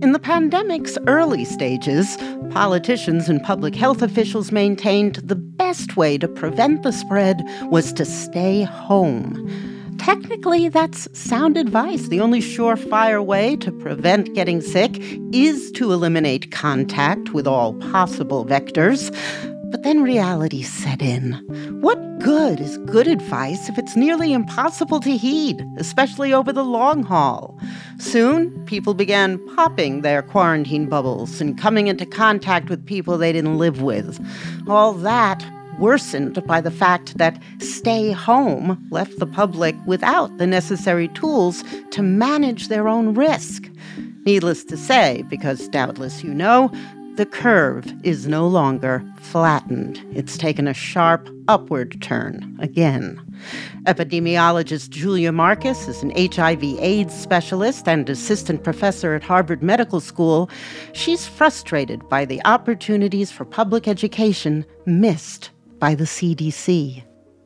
In the pandemic's early stages, politicians and public health officials maintained the best way to prevent the spread was to stay home. Technically, that's sound advice. The only surefire way to prevent getting sick is to eliminate contact with all possible vectors. But then reality set in. What good is good advice if it's nearly impossible to heed, especially over the long haul? Soon, people began popping their quarantine bubbles and coming into contact with people they didn't live with. All that worsened by the fact that stay home left the public without the necessary tools to manage their own risk. Needless to say, because doubtless you know, the curve is no longer flattened. It's taken a sharp upward turn again. Epidemiologist Julia Marcus is an HIV/AIDS specialist and assistant professor at Harvard Medical School. She's frustrated by the opportunities for public education missed by the CDC.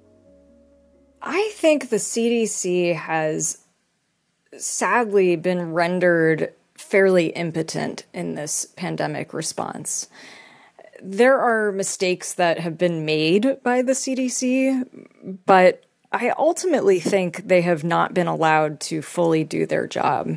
I think the CDC has sadly been rendered fairly impotent in this pandemic response. There are mistakes that have been made by the CDC, but I ultimately think they have not been allowed to fully do their job.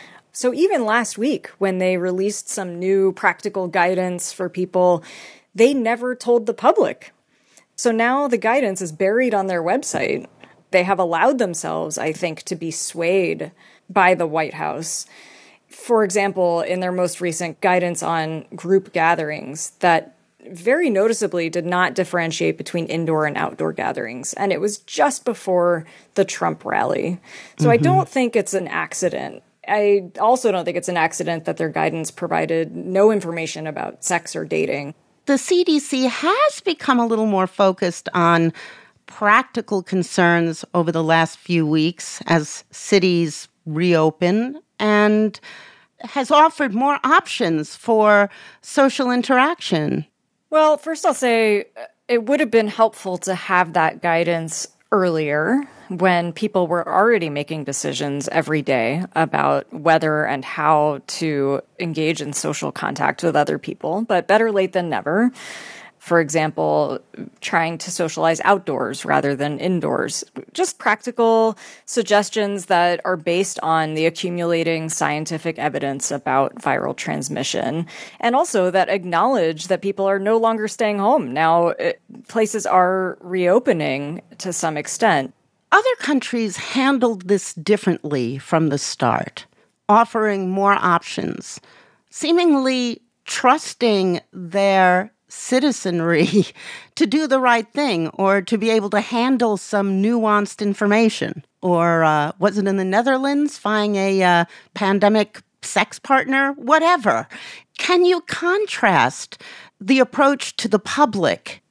So even last week, when they released some new practical guidance for people, they never told the public. So now the guidance is buried on their website. They have allowed themselves, I think, to be swayed by the White House. For example, in their most recent guidance on group gatherings, that very noticeably did not differentiate between indoor and outdoor gatherings. And it was just before the Trump rally. So I don't think it's an accident. I also don't think it's an accident that their guidance provided no information about sex or dating. The CDC has become a little more focused on practical concerns over the last few weeks as cities reopen, and has offered more options for social interaction. Well, first I'll say it would have been helpful to have that guidance earlier when people were already making decisions every day about whether and how to engage in social contact with other people, but better late than never. For example, trying to socialize outdoors rather than indoors. Just practical suggestions that are based on the accumulating scientific evidence about viral transmission, and also that acknowledge that people are no longer staying home. Now, places are reopening to some extent. Other countries handled this differently from the start, offering more options, seemingly trusting their citizenry to do the right thing or to be able to handle some nuanced information. Or was it in the Netherlands, finding a pandemic sex partner? Whatever. Can you contrast the approach to the public?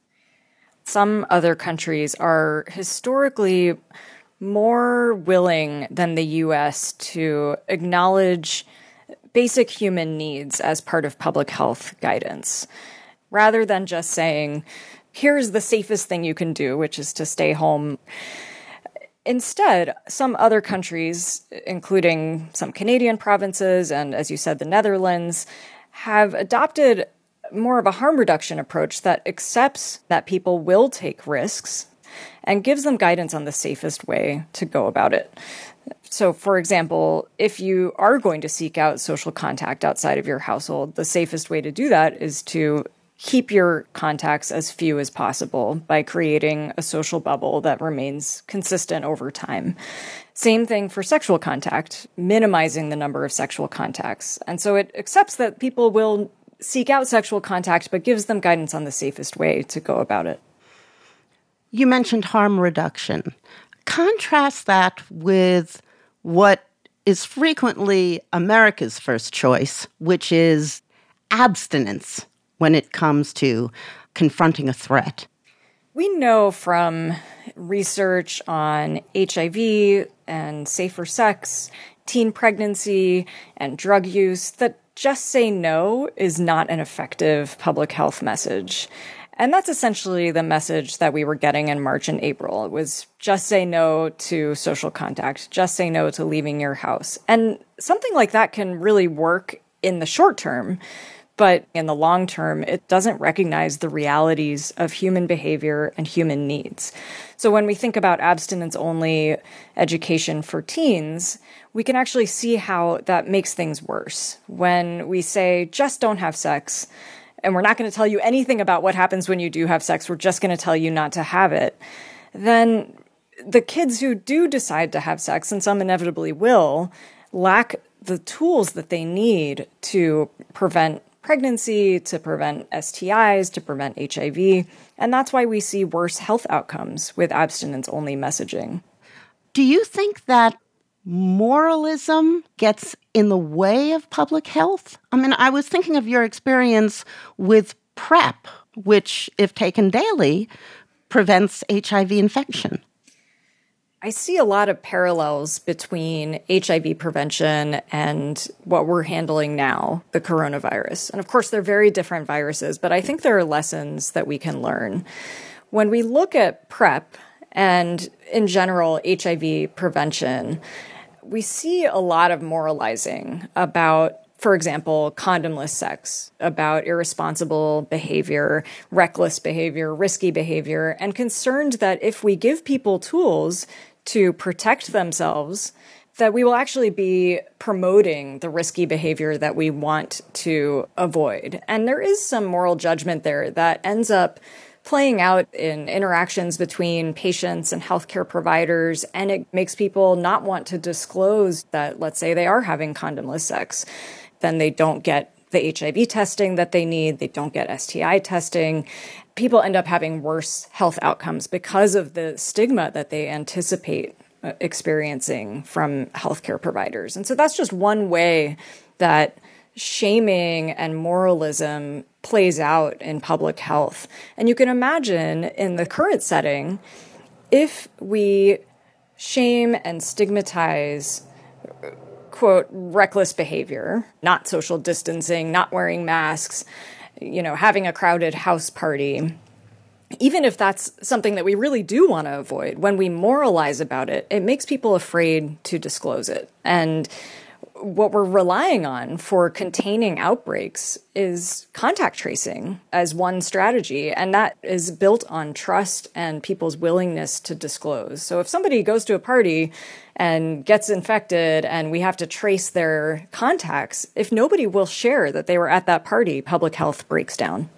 Some other countries are historically more willing than the U.S. to acknowledge basic human needs as part of public health guidance, rather than just saying, here's the safest thing you can do, which is to stay home. Instead, some other countries, including some Canadian provinces and, as you said, the Netherlands, have adopted more of a harm reduction approach that accepts that people will take risks and gives them guidance on the safest way to go about it. So, for example, if you are going to seek out social contact outside of your household, the safest way to do that is to keep your contacts as few as possible by creating a social bubble that remains consistent over time. Same thing for sexual contact, minimizing the number of sexual contacts. And so it accepts that people will seek out sexual contact, but gives them guidance on the safest way to go about it. You mentioned harm reduction. Contrast that with what is frequently America's first choice, which is abstinence when it comes to confronting a threat. We know from research on HIV and safer sex, teen pregnancy, and drug use that just say no is not an effective public health message. And that's essentially the message that we were getting in March and April. It was just say no to social contact, just say no to leaving your house. And something like that can really work in the short term. But in the long term, it doesn't recognize the realities of human behavior and human needs. So when we think about abstinence-only education for teens, we can actually see how that makes things worse. When we say, just don't have sex, and we're not going to tell you anything about what happens when you do have sex, we're just going to tell you not to have it, then the kids who do decide to have sex, and some inevitably will, lack the tools that they need to prevent pregnancy, to prevent STIs, to prevent HIV. And that's why we see worse health outcomes with abstinence-only messaging. Do you think that moralism gets in the way of public health? I mean, I was thinking of your experience with PrEP, which, if taken daily, prevents HIV infection. I see a lot of parallels between HIV prevention and what we're handling now, the coronavirus. And of course, they're very different viruses, but I think there are lessons that we can learn. When we look at PrEP and, in general, HIV prevention, we see a lot of moralizing about, for example, condomless sex, about irresponsible behavior, reckless behavior, risky behavior, and concerned that if we give people tools to protect themselves, that we will actually be promoting the risky behavior that we want to avoid. And there is some moral judgment there that ends up playing out in interactions between patients and healthcare providers, and it makes people not want to disclose that, let's say, they are having condomless sex. Then they don't get the HIV testing that they need. They don't get STI testing. People end up having worse health outcomes because of the stigma that they anticipate experiencing from healthcare providers. And so that's just one way that shaming and moralism plays out in public health. And you can imagine in the current setting, if we shame and stigmatize, quote, reckless behavior, not social distancing, not wearing masks, having a crowded house party, even if that's something that we really do want to avoid, when we moralize about it, it makes people afraid to disclose it. And what we're relying on for containing outbreaks is contact tracing as one strategy, and that is built on trust and people's willingness to disclose. So if somebody goes to a party and gets infected and we have to trace their contacts, if nobody will share that they were at that party, public health breaks down.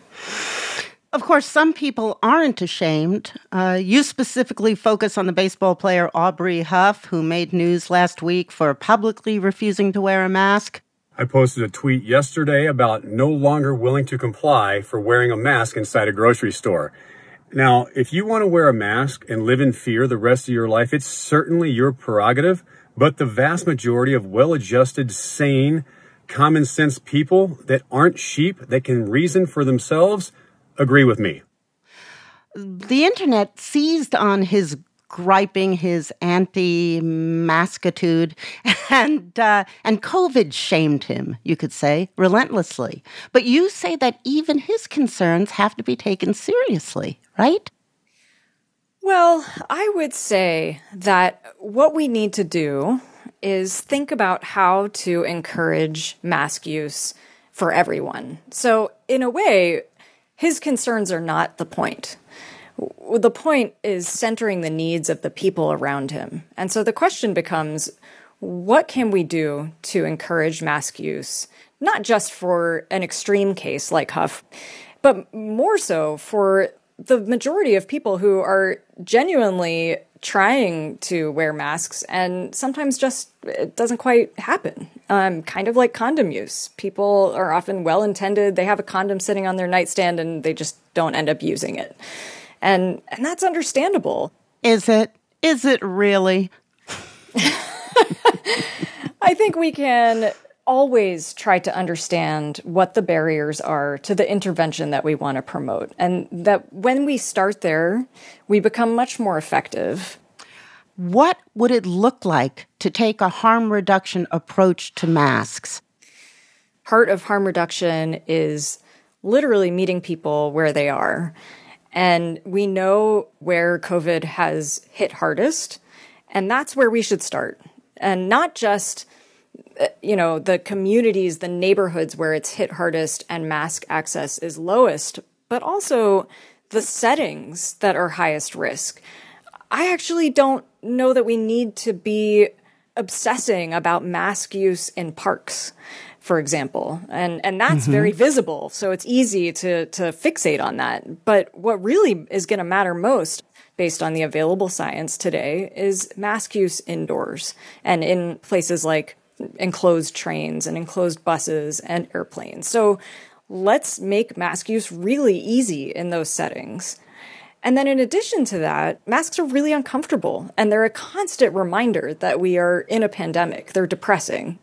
Of course, some people aren't ashamed. You specifically focus on the baseball player Aubrey Huff, who made news last week for publicly refusing to wear a mask. I posted a tweet yesterday about no longer willing to comply for wearing a mask inside a grocery store. Now, if you want to wear a mask and live in fear the rest of your life, it's certainly your prerogative, but the vast majority of well-adjusted, sane, common-sense people that aren't sheep, that can reason for themselves, agree with me. The internet seized on his griping, his anti-maskitude, and COVID shamed him, you could say, relentlessly. But you say that even his concerns have to be taken seriously, right? Well, I would say that what we need to do is think about how to encourage mask use for everyone. So, in a way, his concerns are not the point. The point is centering the needs of the people around him. And so the question becomes, what can we do to encourage mask use, not just for an extreme case like Huff, but more so for the majority of people who are genuinely trying to wear masks and sometimes just it doesn't quite happen. Kind of like condom use. People are often well-intended. They have a condom sitting on their nightstand and they just don't end up using it. And that's understandable. Is it? Is it really? I think we can always try to understand what the barriers are to the intervention that we want to promote. And that when we start there, we become much more effective. What would it look like to take a harm reduction approach to masks? Part of harm reduction is literally meeting people where they are. And we know where COVID has hit hardest, and that's where we should start. And not just the communities, the neighborhoods where it's hit hardest and mask access is lowest, but also the settings that are highest risk. I actually don't know that we need to be obsessing about mask use in parks, for example. And that's very visible, so it's easy to fixate on that. But what really is going to matter most, based on the available science today, is mask use indoors and in places like enclosed trains and enclosed buses and airplanes. So let's make mask use really easy in those settings. And then in addition to that, masks are really uncomfortable, and they're a constant reminder that we are in a pandemic. They're depressing,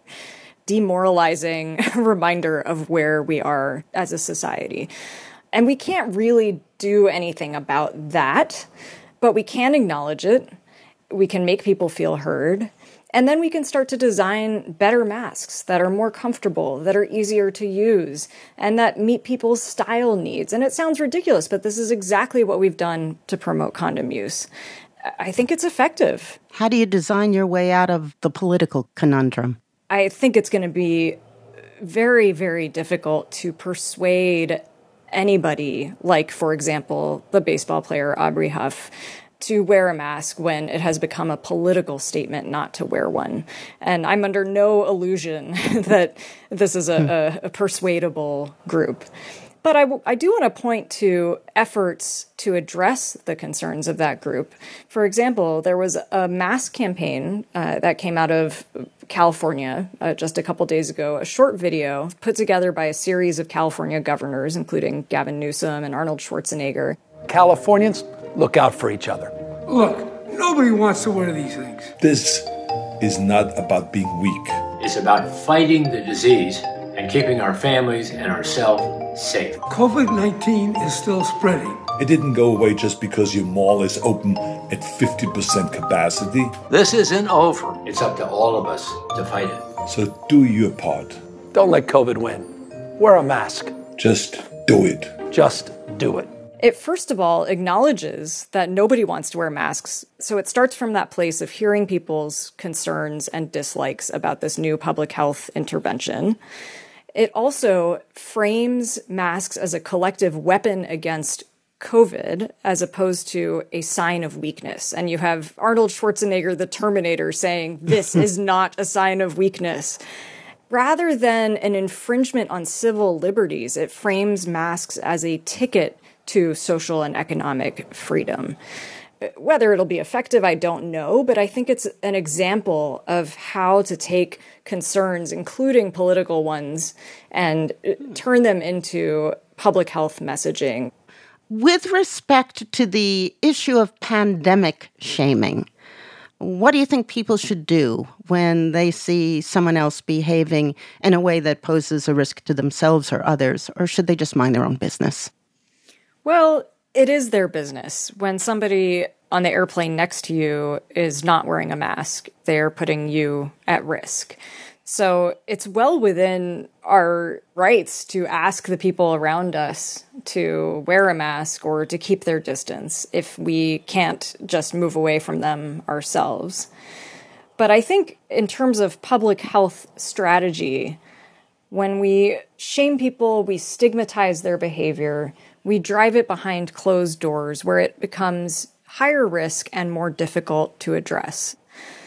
demoralizing reminder of where we are as a society. And we can't really do anything about that, but we can acknowledge it. We can make people feel heard. And then we can start to design better masks that are more comfortable, that are easier to use, and that meet people's style needs. And it sounds ridiculous, but this is exactly what we've done to promote condom use. I think it's effective. How do you design your way out of the political conundrum? I think it's going to be very, very difficult to persuade anybody, like, for example, the baseball player Aubrey Huff, to wear a mask when it has become a political statement not to wear one. And I'm under no illusion that this is a persuadable group. But I do want to point to efforts to address the concerns of that group. For example, there was a mask campaign that came out of California just a couple days ago, a short video put together by a series of California governors, including Gavin Newsom and Arnold Schwarzenegger. Californians, look out for each other. Look, nobody wants to wear these things. This is not about being weak. It's about fighting the disease and keeping our families and ourselves safe. COVID-19 is still spreading. It didn't go away just because your mall is open at 50% capacity. This isn't over. It's up to all of us to fight it. So do your part. Don't let COVID win. Wear a mask. Just do it. Just do it. It, first of all, acknowledges that nobody wants to wear masks. So it starts from that place of hearing people's concerns and dislikes about this new public health intervention. It also frames masks as a collective weapon against COVID as opposed to a sign of weakness. And you have Arnold Schwarzenegger, the Terminator, saying, this is not a sign of weakness. Rather than an infringement on civil liberties, it frames masks as a ticket to social and economic freedom. Whether it'll be effective, I don't know, but I think it's an example of how to take concerns, including political ones, and turn them into public health messaging. With respect to the issue of pandemic shaming, what do you think people should do when they see someone else behaving in a way that poses a risk to themselves or others, or should they just mind their own business? Well, it is their business. When somebody on the airplane next to you is not wearing a mask, they're putting you at risk. So it's well within our rights to ask the people around us to wear a mask or to keep their distance if we can't just move away from them ourselves. But I think in terms of public health strategy, when we shame people, we stigmatize their behavior, we drive it behind closed doors where it becomes higher risk and more difficult to address.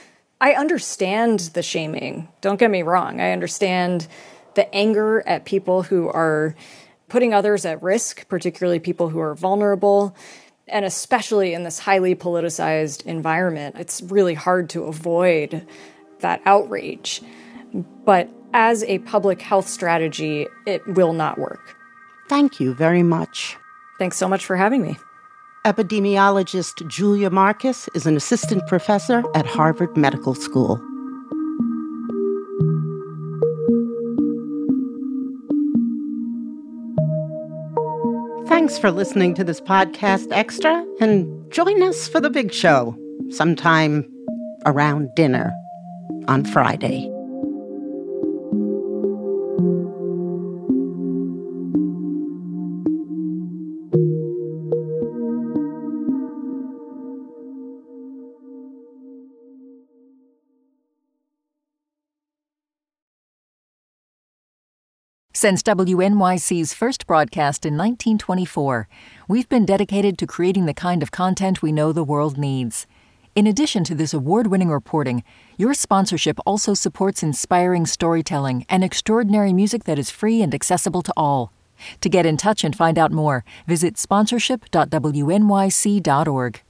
I understand the shaming. Don't get me wrong. I understand the anger at people who are putting others at risk, particularly people who are vulnerable, and especially in this highly politicized environment. It's really hard to avoid that outrage. But as a public health strategy, it will not work. Thank you very much. Thanks so much for having me. Epidemiologist Julia Marcus is an assistant professor at Harvard Medical School. Thanks for listening to this podcast extra, and join us for the big show sometime around dinner on Friday. Since WNYC's first broadcast in 1924, we've been dedicated to creating the kind of content we know the world needs. In addition to this award-winning reporting, your sponsorship also supports inspiring storytelling and extraordinary music that is free and accessible to all. To get in touch and find out more, visit sponsorship.wnyc.org.